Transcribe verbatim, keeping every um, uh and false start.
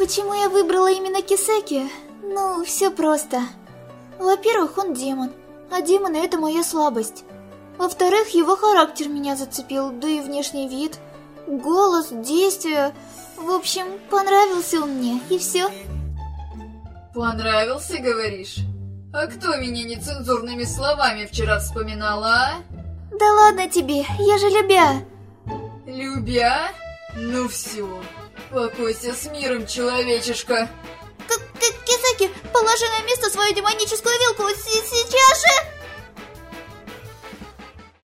Почему я выбрала именно Кисеки? Ну, все просто. Во-первых, он демон, а демоны — это моя слабость. Во-вторых, его характер меня зацепил, да и внешний вид, голос, действия. В общем, понравился он мне, и все. Понравился, говоришь? А кто меня нецензурными словами вчера вспоминала, а? Да ладно тебе, я же Любя. Любя? Ну все, покойся с миром, человечишка. К-к-Кисеки, положи на место свою демоническую вилку сейчас же!